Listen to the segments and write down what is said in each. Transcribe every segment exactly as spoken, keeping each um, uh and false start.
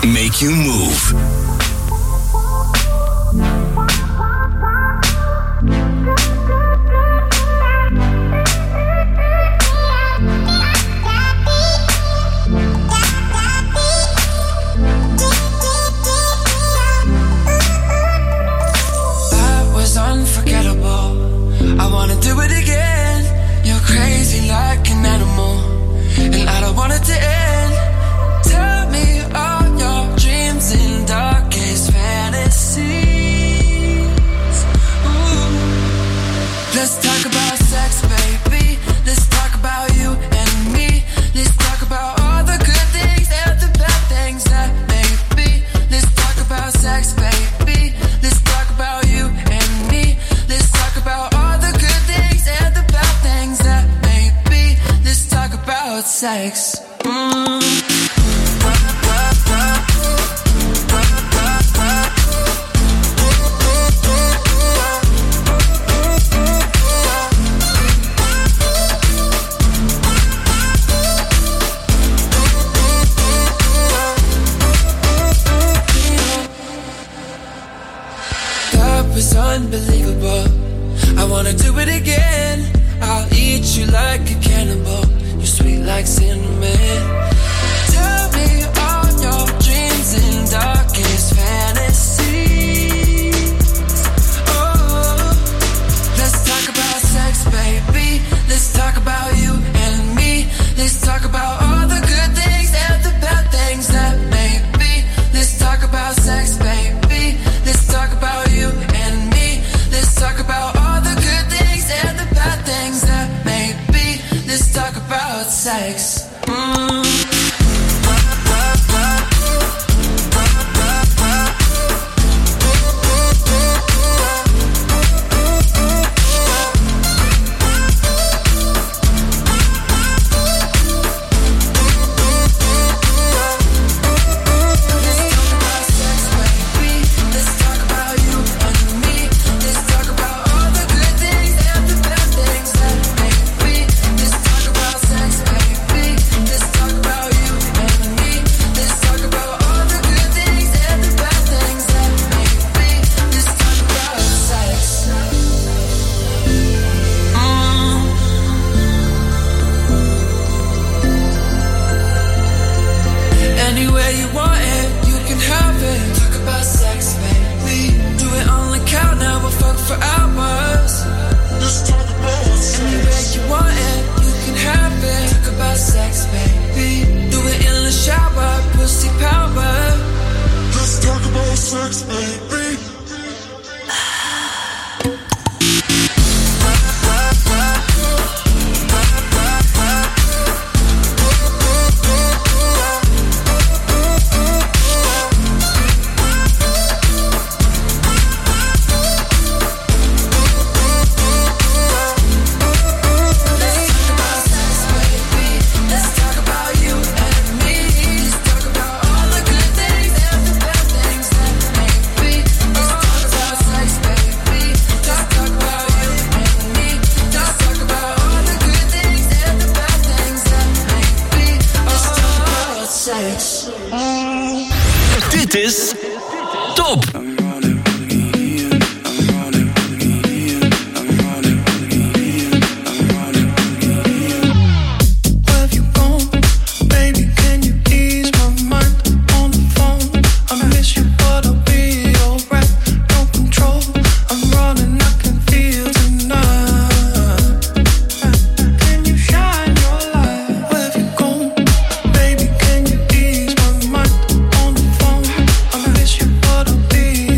make you move. That was unforgettable. I wanna do it again. You're crazy like an animal, and I don't want it to end. Tell me all your dreams and darkest fantasies. Ooh. Let's talk about sex, baby. Let's talk about you and me. Let's talk about all the good things and the bad things that may be. Let's talk about sex, baby. Let's talk about you and me. Let's talk about all the good things and the bad things that may be. Let's talk about sex. Mm. Unbelievable. I wanna do it again. I'll eat you like a cannibal. You're sweet like cinnamon. Tell me all your dreams and darkest fantasies. Oh, let's talk about sex, baby. Let's talk about you and me. Let's talk about all the good things and the bad things that may be. Let's talk about sex, baby. Let's talk about you and me. Let's talk about all the good things and the bad things that may be. Let's talk about sex. Mm. Dit is Top. Be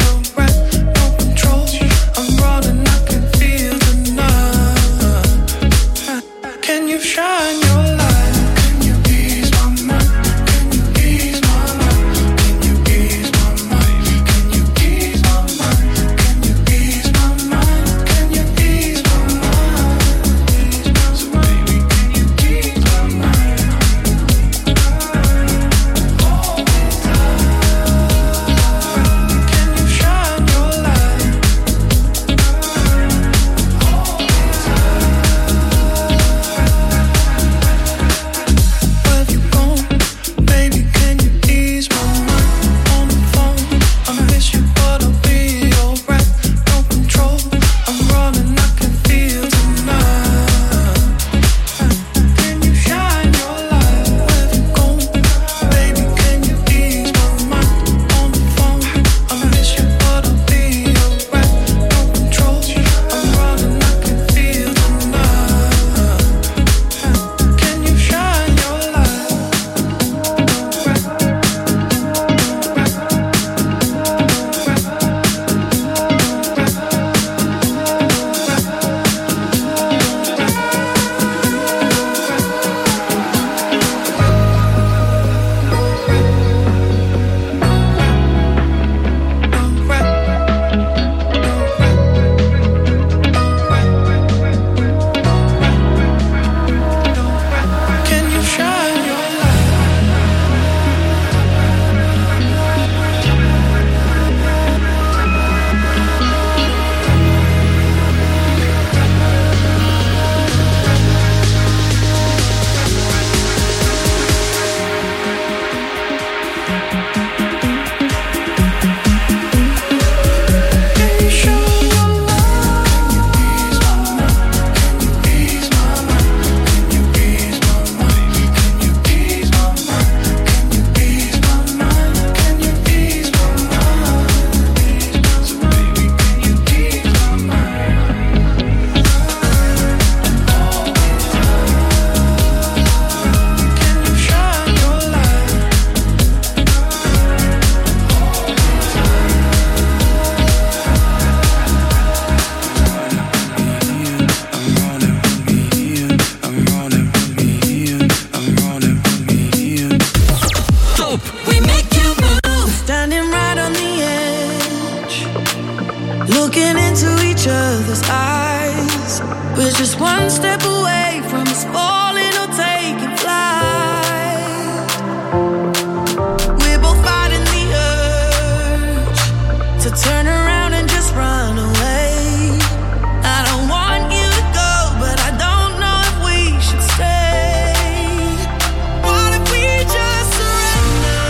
Top. We make you move. Standing right on the edge, looking into each other's eyes. We're just one step away from us falling or taking flight. We're both fighting the urge to turn around and just run away. I don't want you to go, but I don't know if we should stay. What if we just surrender?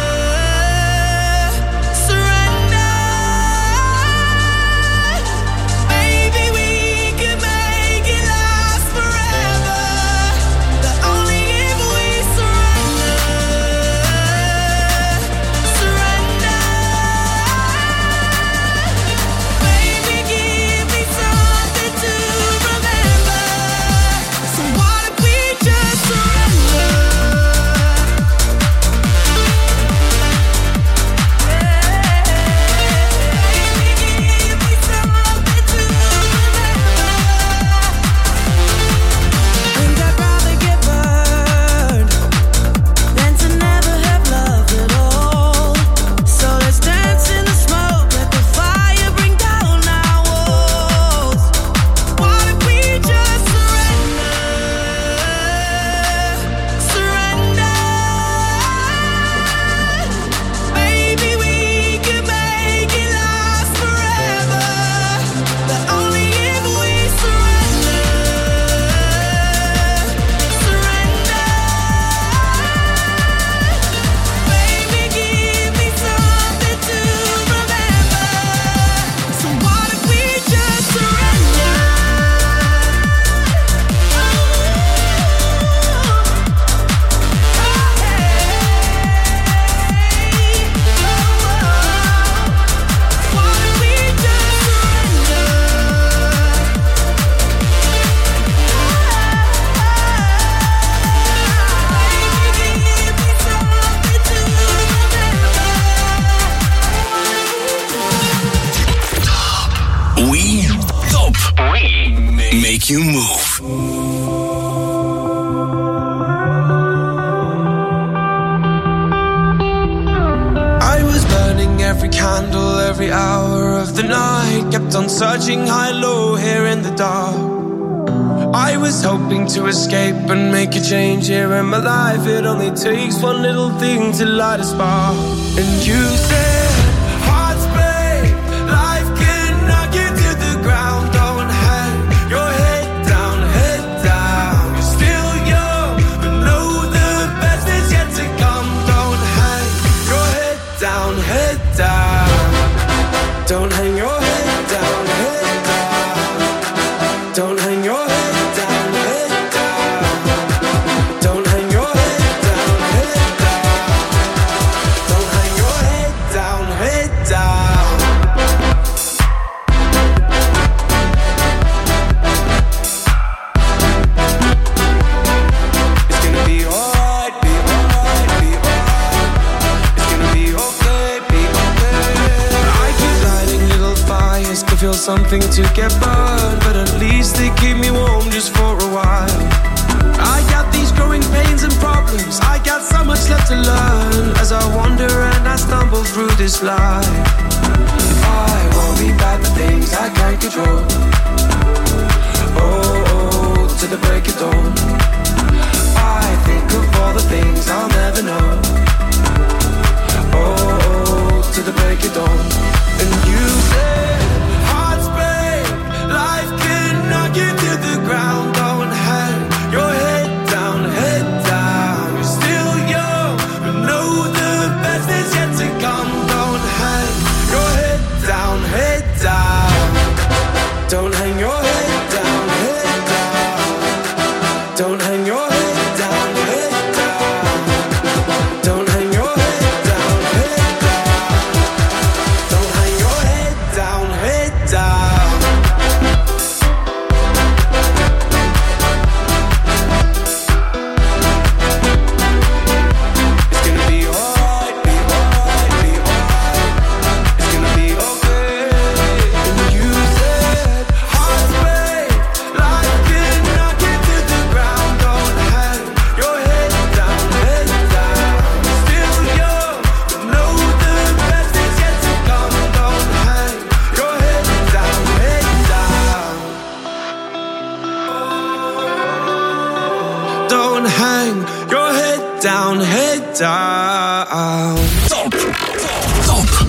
Surrender. Maybe we could make it last forever. But only if we surrender. Surrender. Baby, give me something to remember. So what if we just surrender? Baby, give me something to remember. Think I'd rather get burned than to never have loved at all. So let's dance in the smoke, let the fire bring down our walls. What if we just surrender? Surrender. Maybe we can make it last forever. But only if we surrender. Surrender. Baby, give me something to remember. So what if we just surrender? What if we just surrender? Baby, give me something to remember. We Top. We make you move. I was burning every candle, every hour of the night. Kept on searching high, low, here in the dark. I was hoping to escape and make a change here in my life. It only takes one little thing to light a spark. And you said, hearts break, life can knock you to the ground. Don't hang your head down, head down. You're still young, but know the best is yet to come. Don't hang your head down, head down. Don't hang your head down, head down. Don't hang your head down, head down. Don't hang your head down, head down. Don't hang your head down, head down. It's gonna be alright, be alright, be alright. It's gonna be okay, be okay. I keep lighting little fires, can feel something to get burned, but at least they keep me warm just for a while. I got these growing pains and problems, I got so much left to learn as I wander and I stumble through this life. I worry about the things I can't control. Oh, oh, to the break of dawn. I think of all the things I'll never know. Oh, oh, to the break of dawn. And you said, hearts break, life can knock you to the ground. Don't hang your head down, head down. You're still young, but know the best is yet to come. Don't hang your head down, head down. Don't hang your head down, head down. Don't hang your head down, head down. out. Top, top, top.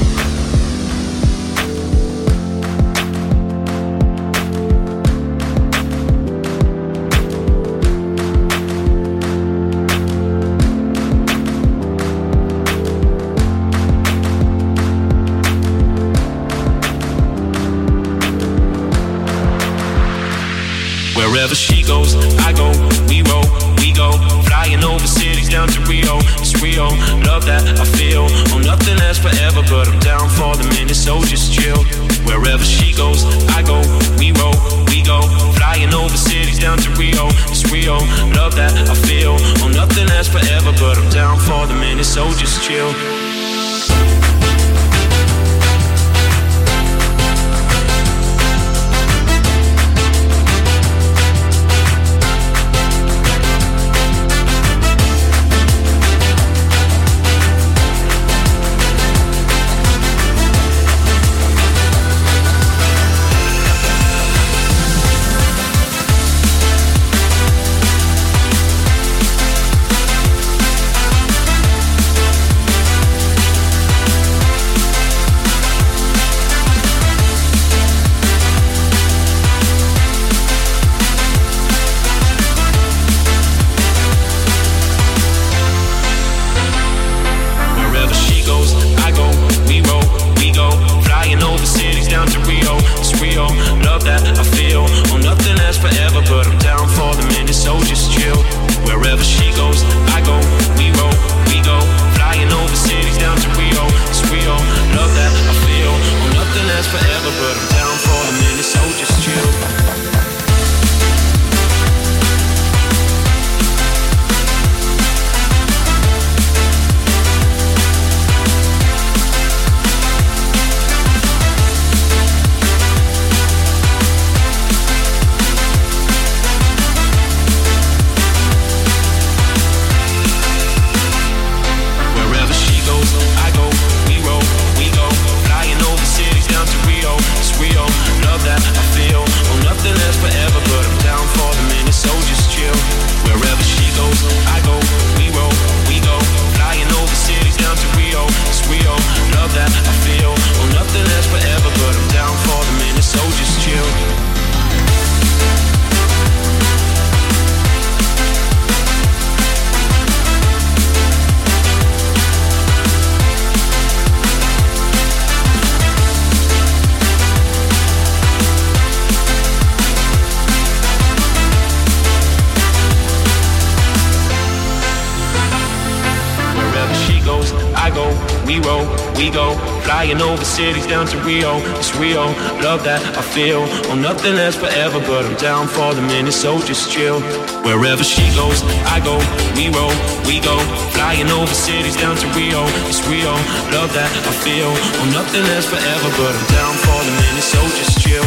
Wherever she goes, I go, we roll, we go. Flying over cities down to Rio, it's Rio. Love that I feel, oh nothing lasts forever, but I'm down for the minute, so just chill. Wherever she goes, I go, we roll, we go. Flying over cities down to Rio, it's Rio. Love that I feel, oh nothing lasts forever, but I'm down for the minute, so just chill. Cities down to Rio, it's Rio. Love that I feel, oh nothing lasts forever, but I'm down for the minute, so just chill. Wherever she goes, I go, we roll, we go. Flying over cities down to Rio, it's Rio. Love that I feel, oh nothing lasts forever, but I'm down for the minute, so just chill.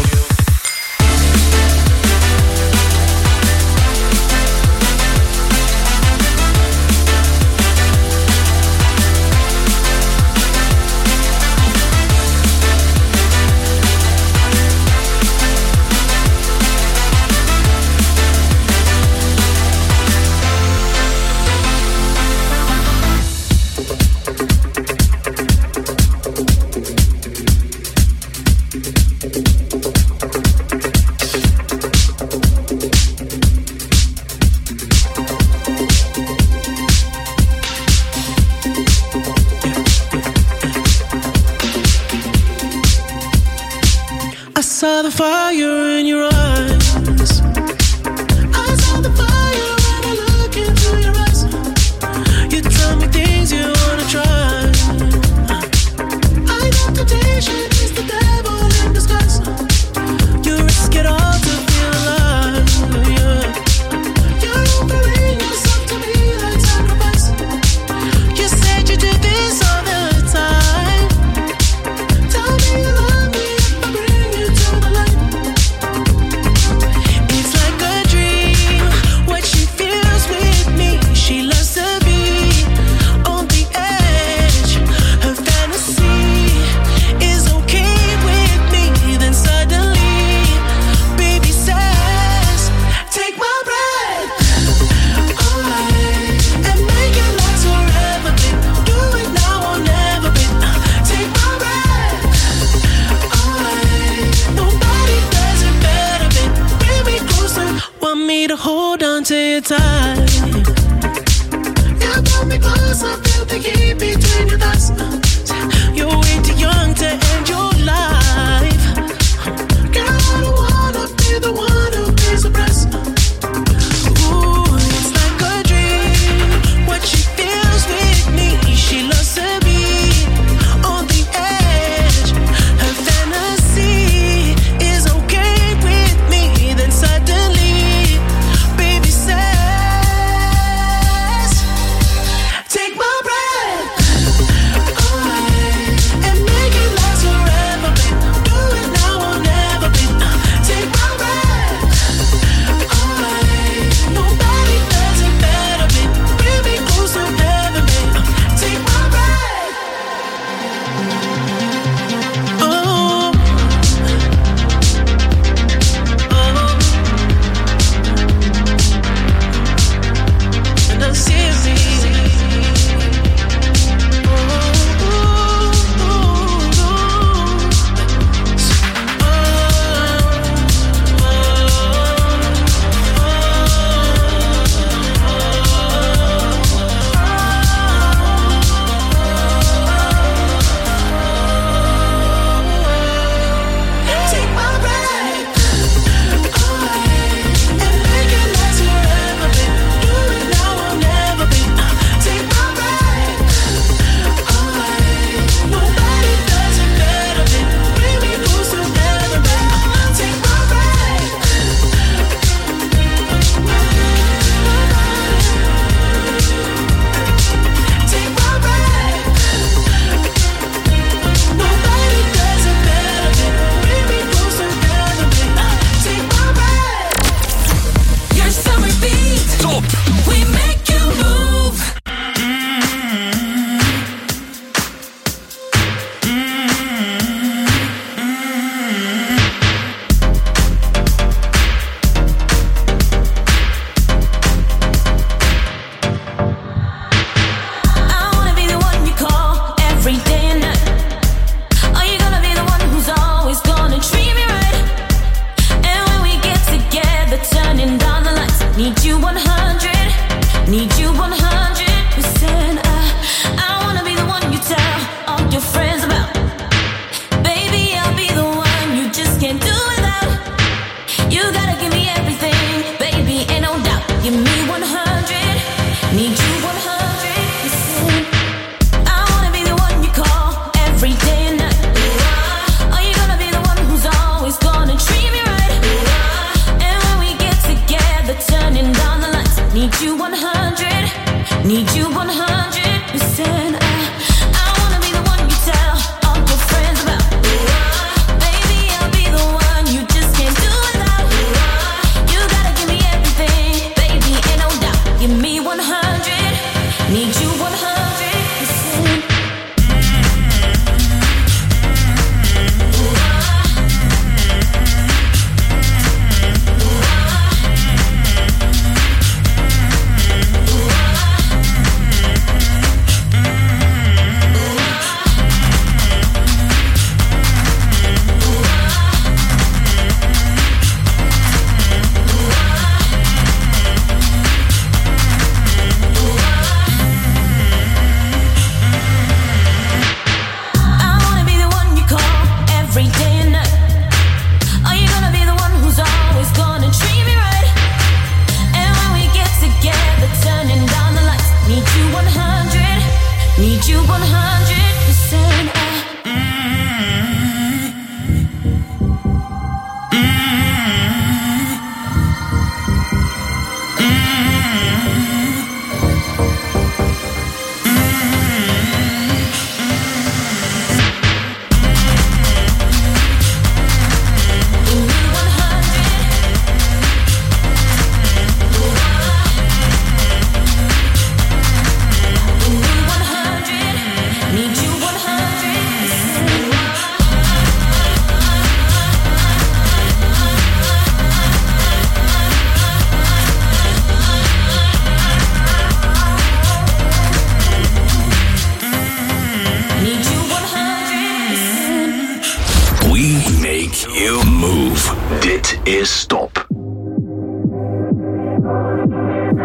saw the fire in your eyes. I saw the fire when I look into your eyes. You tell me things you wanna try. I know temptation is the devil in disguise. You risk it all to feel alive, yeah. You're offering yourself to me like sacrifice. You said you do this all the time. Tell me you love me if I bring you to the light. it tight. You pull me close, I feel the heat between your thighs. You're way too young to end your life. Girl, I don't wanna be the one who pays the price. Ooh, it's like a dream. What she feels with me, she loves to be on the edge. Her fantasy is okay with me. Then suddenly, baby says, take my breath away and make it last forever, babe. Do it now or never, babe. Take my breath away. Nobody does it better, babe. Bring me close to heaven, babe. Take my breath. Oh, oh, and I'm serious. Oh, oh, take my breath away and make it last forever, babe. Do it now or never, babe. Take my breath away. Nobody does it better, babe. Bring me close to heaven, babe. Take my breath. Take my breath. Nobody does it better, babe. Bring me close to heaven, babe. Take my breath. Your summer beat. Top. We make you move. I wanna be the one you call every day and night. Are you gonna be the one who's always gonna treat me right? And when we get together, turning down the lights, need you one hundred, need you one hundred percent. I, I wanna be the one you tell all your friends about. Baby, I'll be the one you just can't do without. You gotta give me everything, baby, ain't no doubt. Give me one hundred, need you one hundred percent. I wanna be the one you call every day and night. Are you gonna be the one who's always gonna treat me right? And when we get together, turning down the lights, need you one hundred, need you one hundred percent. I, I wanna be the one you tell all your friends about. Baby, I'll be the one you just can't do without. You gotta give me everything, baby, ain't no doubt. Give me one hundred, need you one hundred percent. I wanna be the one you call every day and night. Are you gonna be the one who's always gonna treat me right? And when we get together, turning down the lights, need you one hundred, need you one hundred percent. Give me one hundred, give me one hundred, need you one hundred percent. Need you one hundred percent. We make you move. Dit is Stop.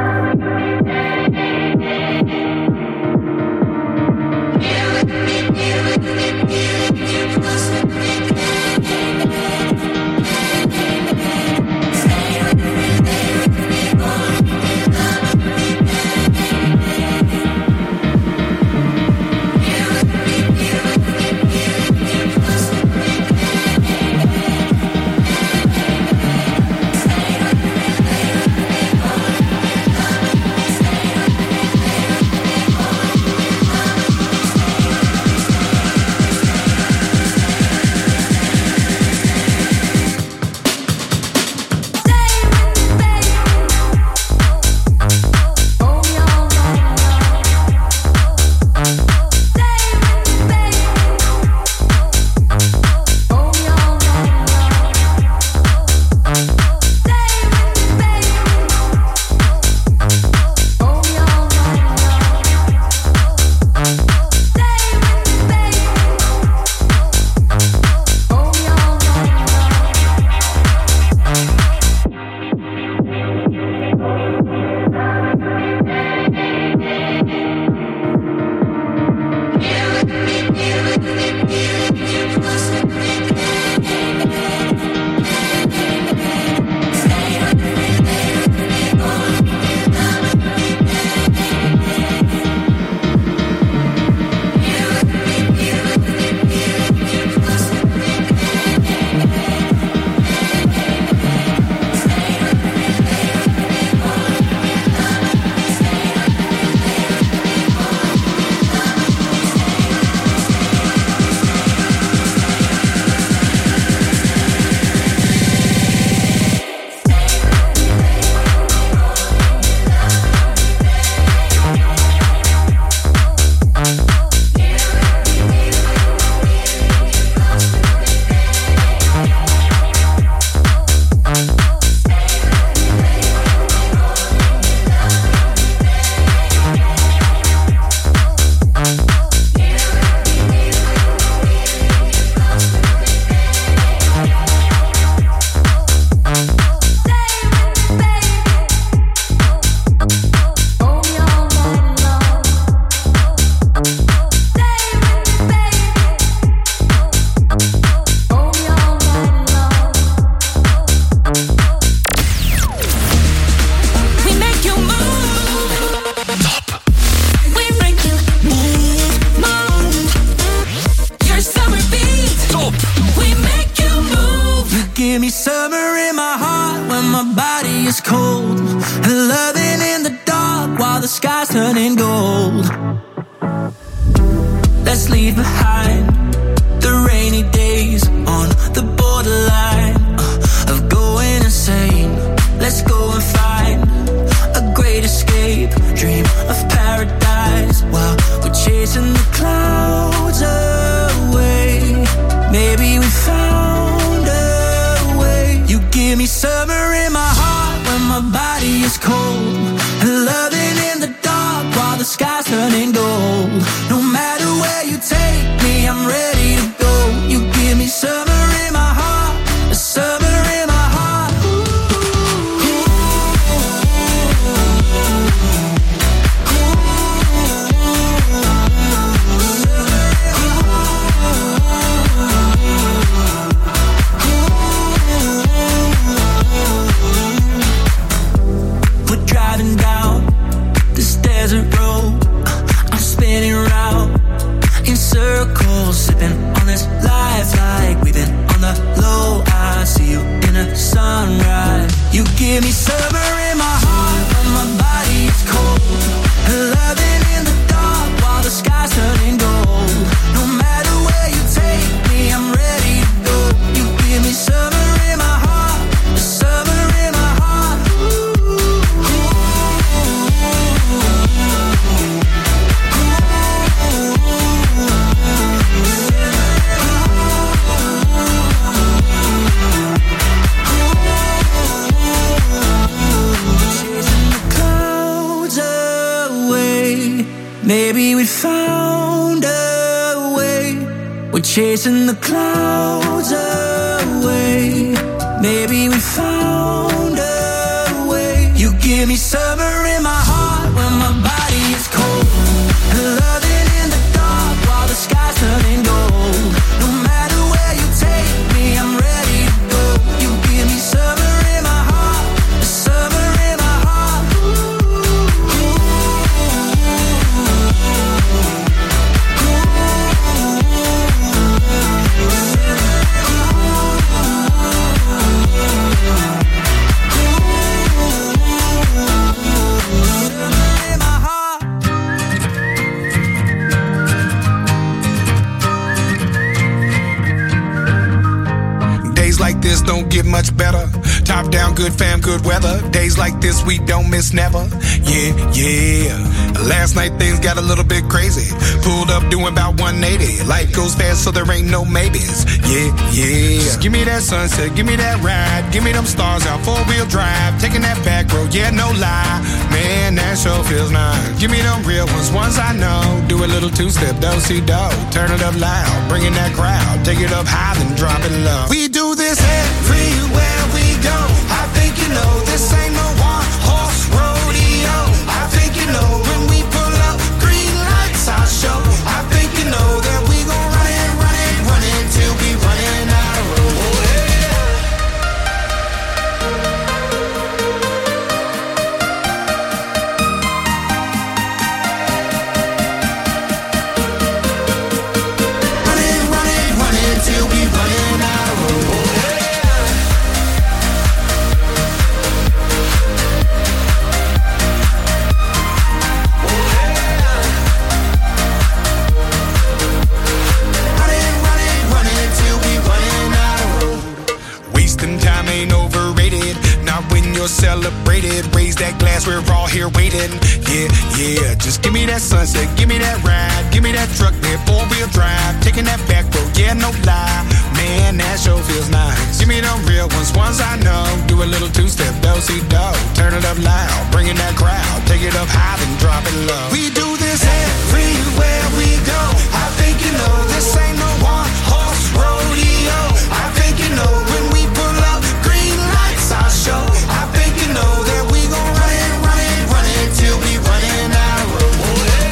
Maybe we found a way. We're chasing the clouds away. Maybe we found a way. You give me summer in my heart when my body is cold, and loving in the dark while the sky's turning gold. just don't get much better. Top down, good fam, good weather. Days like this, we don't miss never. Yeah, yeah. Last night things got a little bit crazy. Pulled up doing about one eighty. Life goes fast, so there ain't no maybes. Yeah, yeah. Just give me that sunset, give me that ride. Give me them stars out, four-wheel drive. Taking that back road, yeah, no lie. Man, that sure feels nice. Give me them real ones, ones I know. Do a little two-step, do-si-do. Turn it up loud, bring in that crowd. Take it up high, then drop it low. We do this everywhere we go. I think you know this ain't no one-horse rodeo. I think you know when we pull up, green lights our show. I think you know that we gon' run it, run it, run it till we running out of road. Oh, yeah. Celebrated, raise that glass, we're all here waiting. Yeah, yeah, just give me that sunset, give me that ride, give me that truck, that four-wheel drive, taking that back road, yeah, no lie. Man, that sure feels nice. Give me them real ones, ones I know. Do a little two-step, do-si-do. Turn it up loud, bring in that crowd. Take it up high, then drop it low. We do this everywhere we go. I think you know this ain't no one-horse rodeo. I think you know when we pull up, green lights our show. I think you know that we gon' run it, run it, run it till we running out of road. Oh, yeah.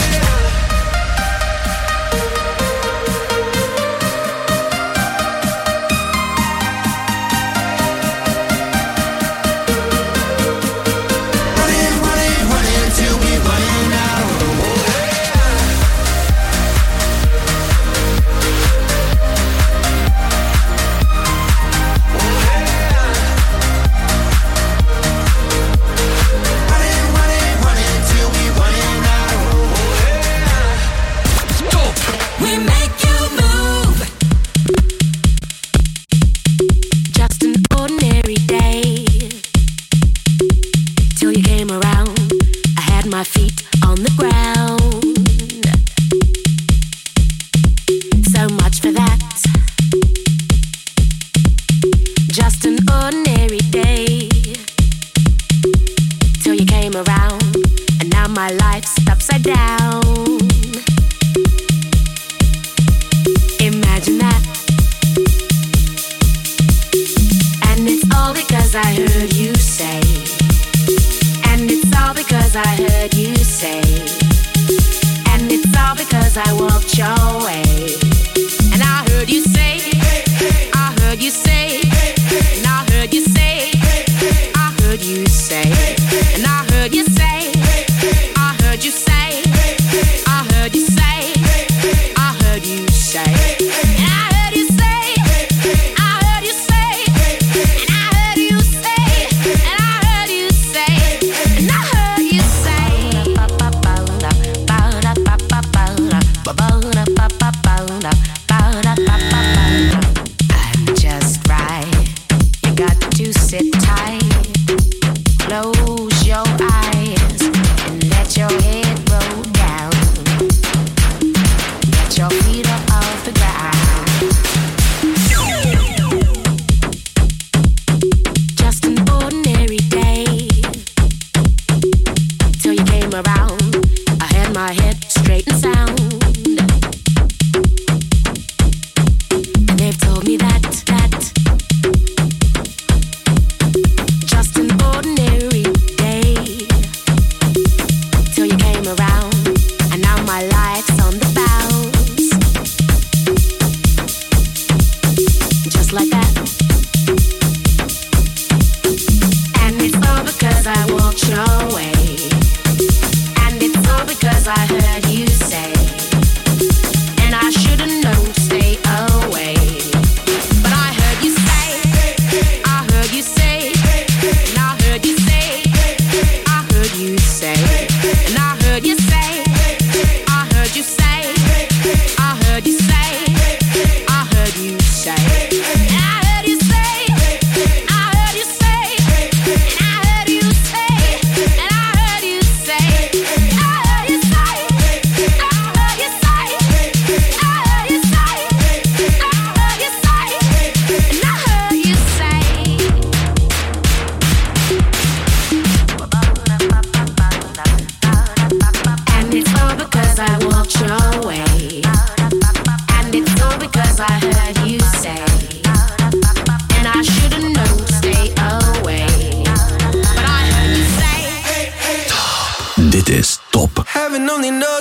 Around, and now my life's on the bounce.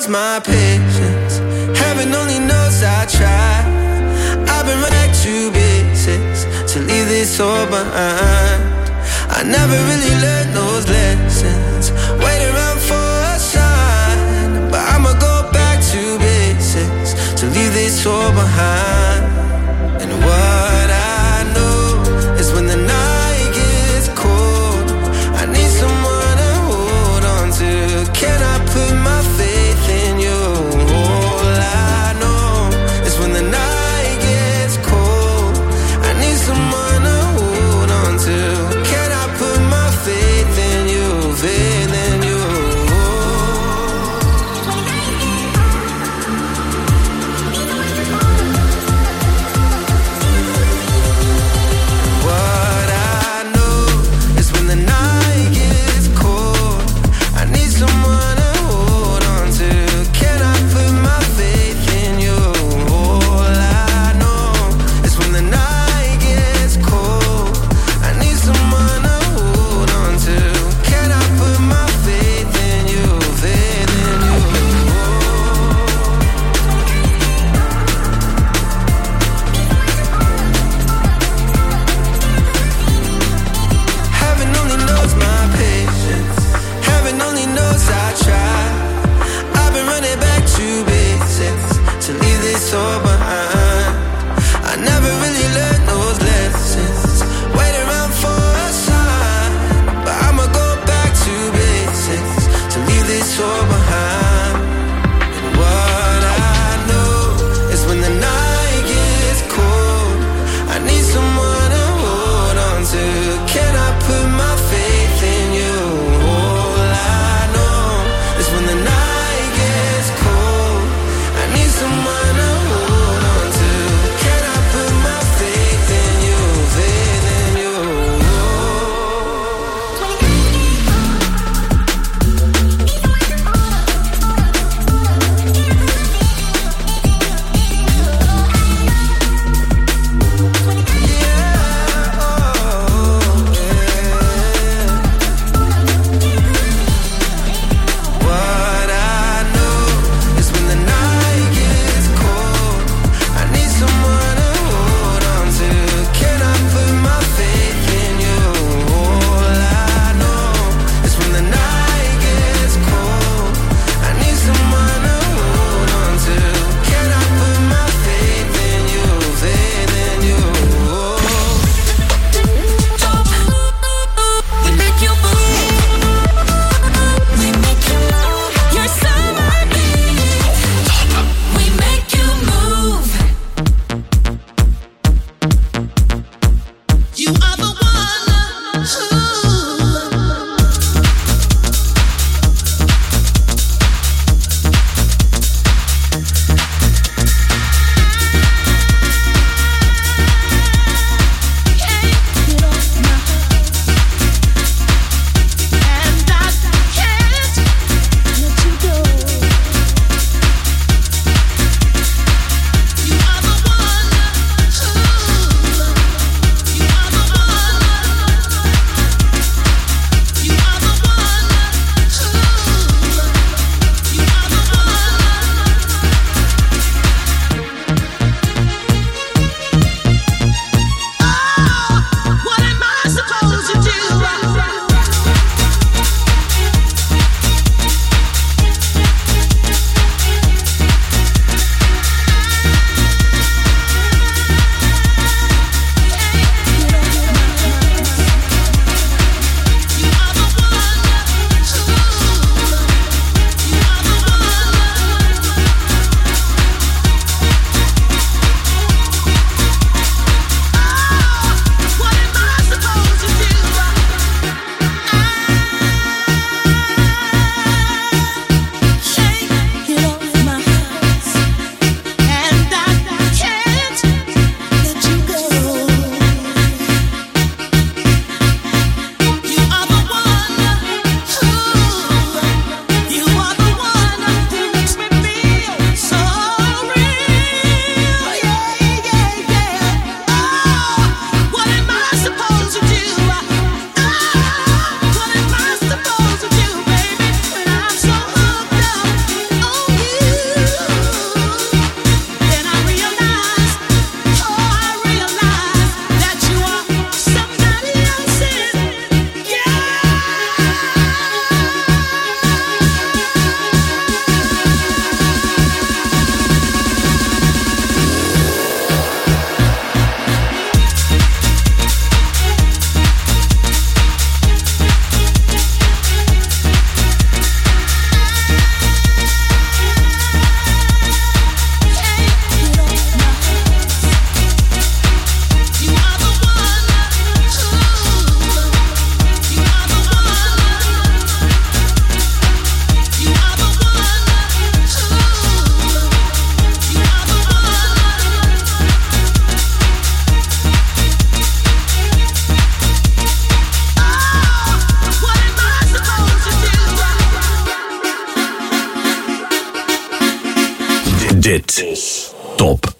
my patience. Heaven only knows I try. I've been running back to basics to leave this all behind. I never really learned those lessons. Wait around for a sign, but I'ma go back to basics to leave this all behind. And what I know is when the night gets cold, I need someone to hold on to. Can I put my faith in you? All I know is when the night gets cold, I need someone to hold on to. Can I put my faith in you, faith in you? What I know is when the night gets cold, I need someone to hold on to. Can I put my faith in you? All I know is when the night gets cold, I need someone to hold on to. Can I put my faith in you, faith in you? Heaven only knows my patience. Heaven only knows I try. I've been running back to basics to leave this all behind. I never really learned those lessons. Wait around for a sign, but I'ma go back to basics to leave this all behind. And what I know is when the night gets cold, I need someone to hold on to. Can I put my faith in you? All I know is when the night gets cold, I need someone to hold Hit. Top.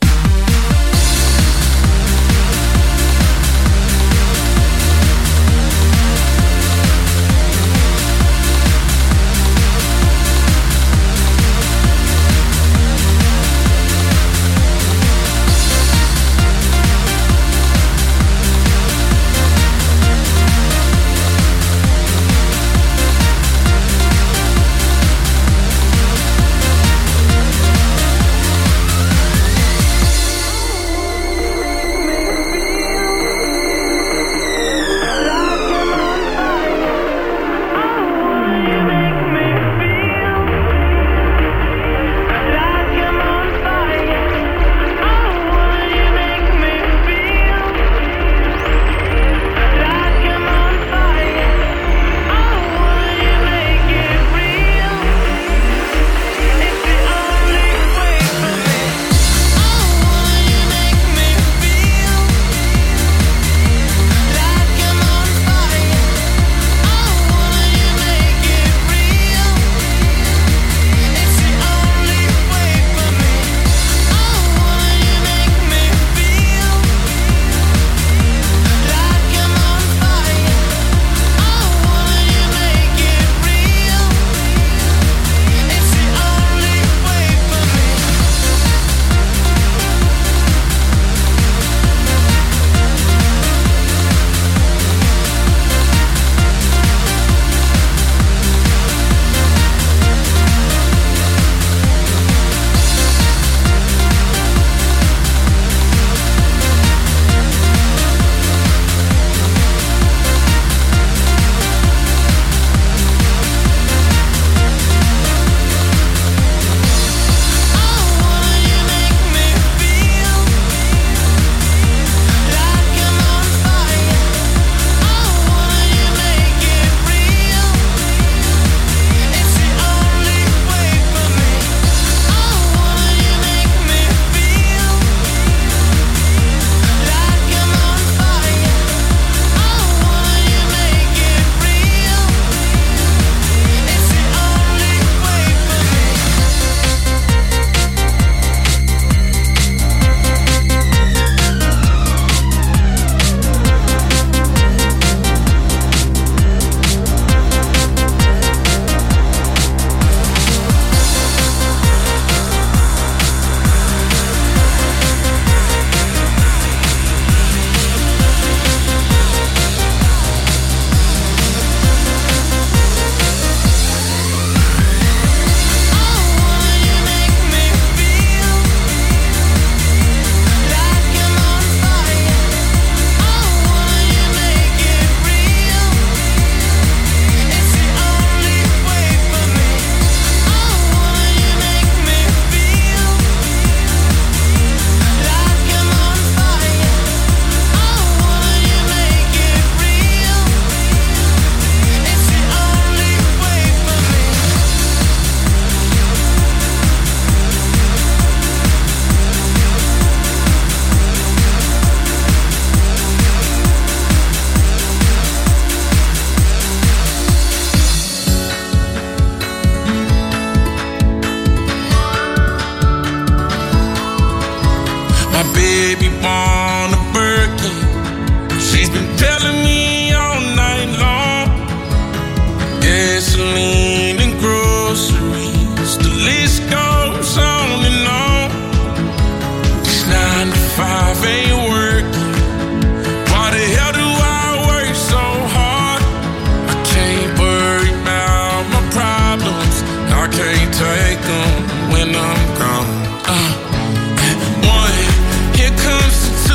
take them when I'm gone. Uh, one, here comes the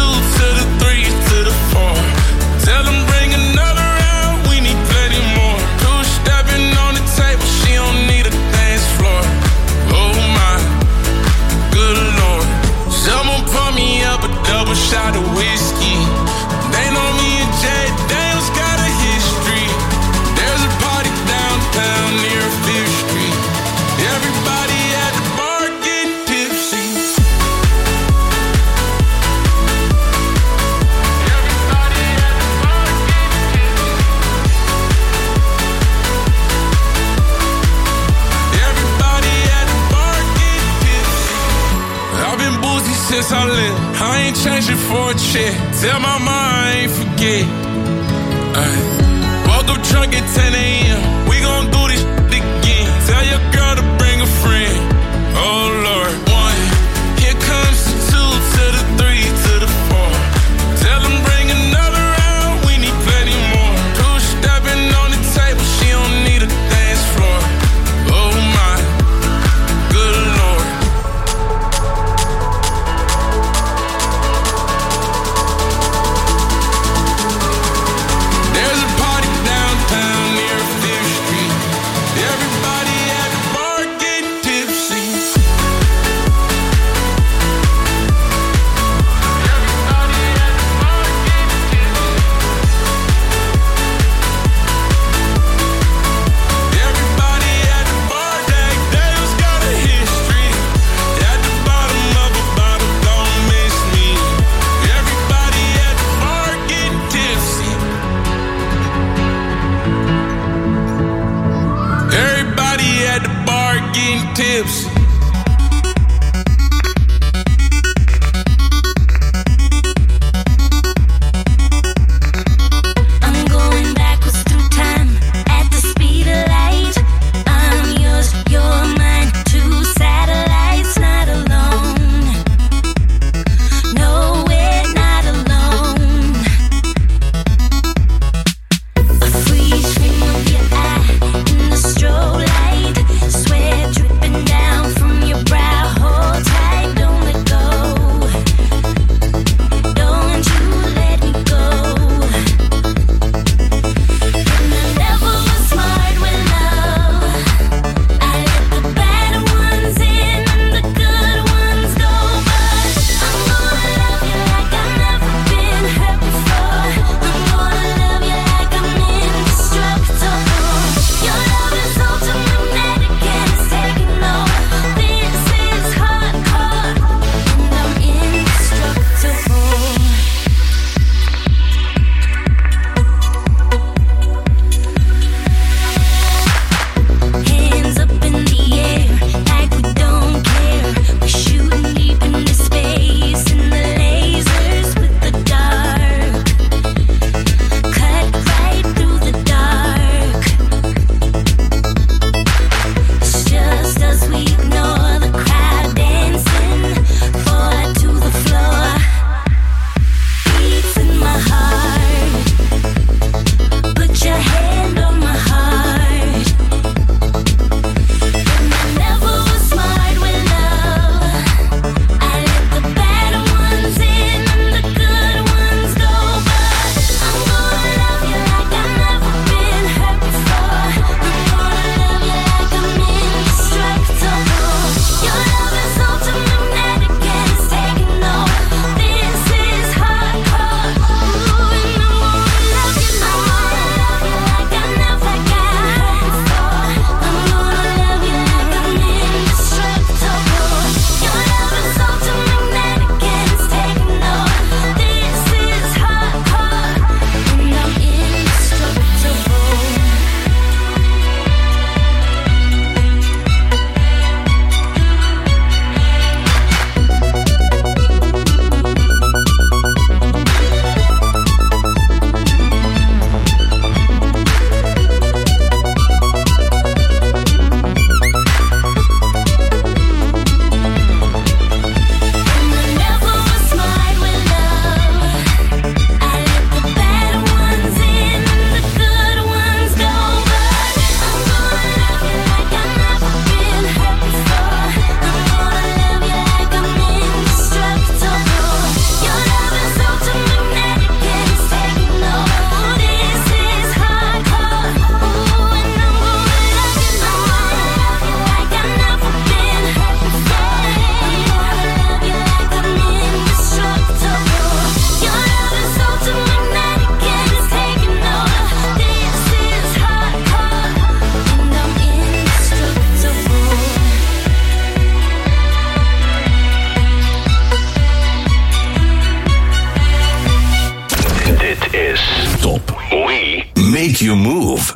since I left. I ain't changing for a check. Tell my mom I ain't forget. Ay. Woke up drunk at ten a.m. We gon' do this shit again. Tell your girl to bring a friend. Oh Lord. One. Here comes the two to the three to the four. Tell them bring another round. We need plenty more. Two stepping on the table. She don't need a dance floor. Oh my. Good Lord. There's a party downtown near Fifth Street. Everybody at the bar getting tipsy. Everybody at the bar getting tipsy. Everybody at the bar that day's got a history. At the bottom of a bottle, don't miss me. Everybody at the bar getting tipsy. Everybody at the bar getting tipsy. I'm going backwards through time at the speed of light. I'm yours, you're mine. Two satellites, not alone. No, we're not alone. A free stream of your eye in the strobe light. Sweat dripping down from your brow. Hold tight, don't let go. Don't you let me go. And I never was smart with love. I let the bad ones in and the good ones go. But I'm gonna love you like I've never been hurt before. I'm gonna love you like I'm indestructible. Your love is ultramagnetic and it's taking over. This is hardcore and I'm indestructible. Hands up in the air like we don't care. We're shooting deep into space in the lasers with the dark. Cut right through the dark. It's just us, we ignore the crowd dancing. Forward to the floor. Beats in my heart. Put your hand on my heart. And I never was smart with love. I let the bad ones in and the good ones go. But I'm gonna love you like I've never been hurt before. I'm gonna love you like I'm indestructible. Your love is ultramagnetic and it's taking over. This is hardcore. Ooh, and I'm gonna love you, I'm gonna love you like I've never got hurt before. I'm gonna love you like I'm indestructible. Your love is ultramagnetic and it's taking over. This is hardcore and I'm indestructible. And I never was smart with love. I let the bad ones in and the good ones go. But I'm gonna love you like I've never been hurt before. I'm gonna love you like I'm indestructible. Your love is ultramagnetic and it's taking over. This is hardcore. Ooh, and I'm gonna love you, I'm gonna love you like I've never been hurt before. I'm gonna love you like I'm indestructible. Your love is ultramagnetic and it's taking over. This is hardcore and I'm indestructible. Dit is Top. We make you move.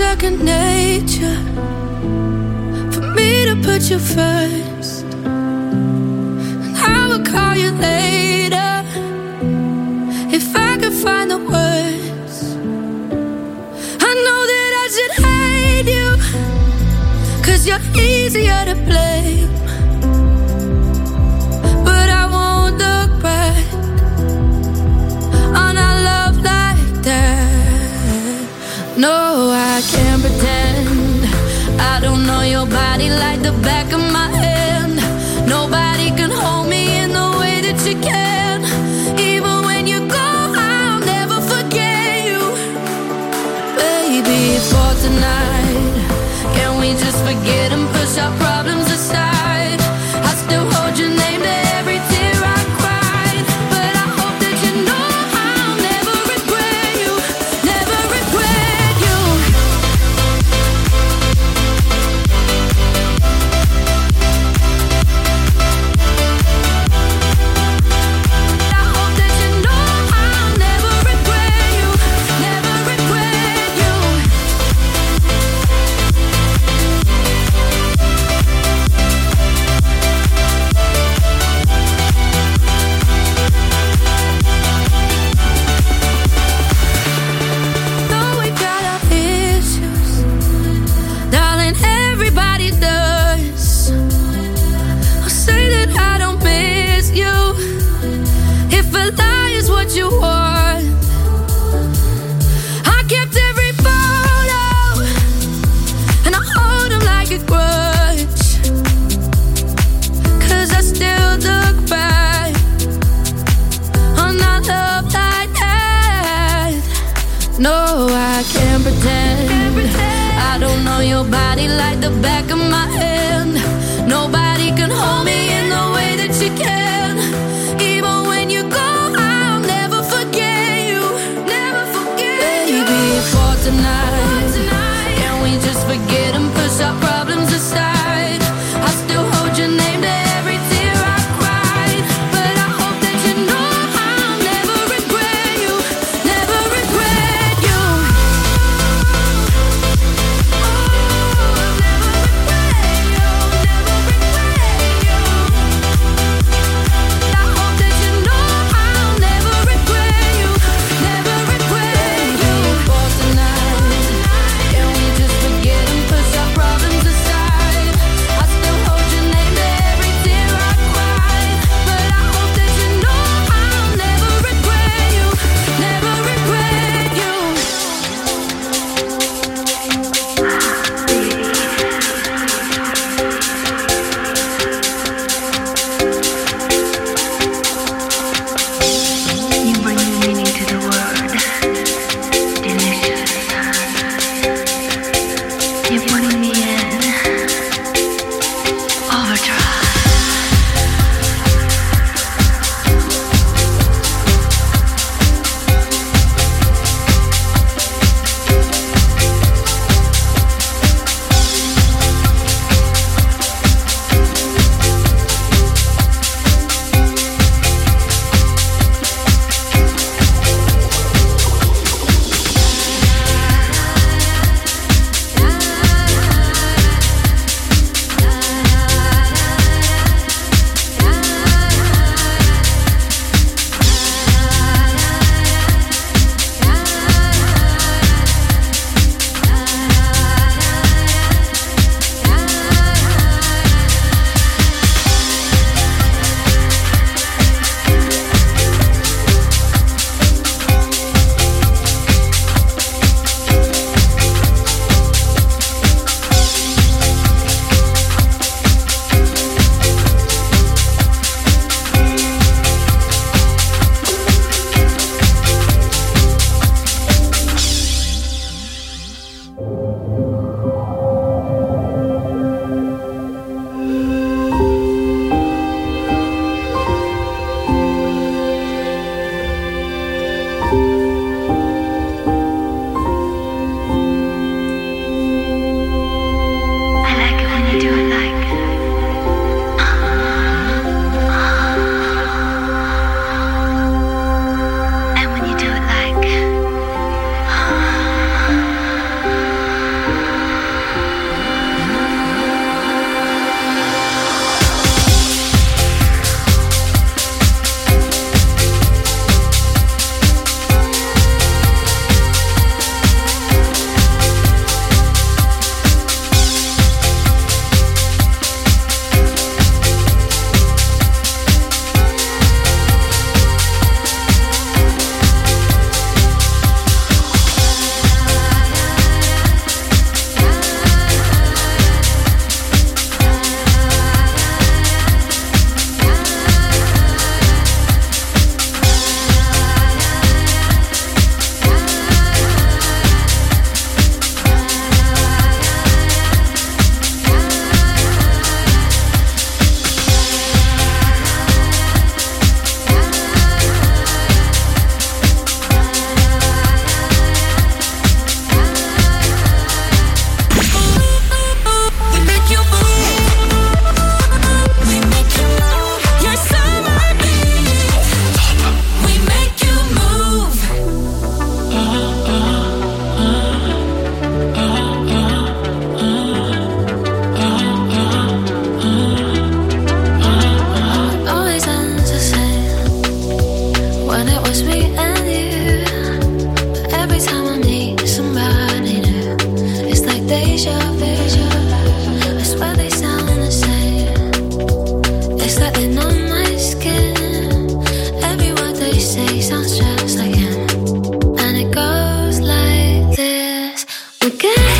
second nature for me to put you first. And I will call you later if I could find the words. I know that I should hate you, 'cause you're easier to blame. But I won't look back on our love like that. No, I can't pretend I don't know your body like the back of my hand. Nobody can hold me in the way that you can. Even when you go, I'll never forget you. Baby, for tonight, can we just forget and push our problems aside? I still hold your name to every tear I cried. But I hope that you know I'll never regret you, never regret you. I hope that you know I'll never regret you, never regret you. Though we got our issues, darling, everybody does. I'll say that I don't miss you if a lie is what you want. I kept every photo and I hold them like a grudge, 'cause I still look back on our love like that. No, I can't pretend I don't know your body like the back of my hand. Nobody can hold me in the way that you can. Even when you go, I'll never forget you, never forget you. Baby, for tonight, can we just forget and push our problems aside? I still hold your name to every tear I cried. But I hope that you know I'll never regret you, never regret you. I hope that you know I'll never regret you, never regret you. For tonight, forget.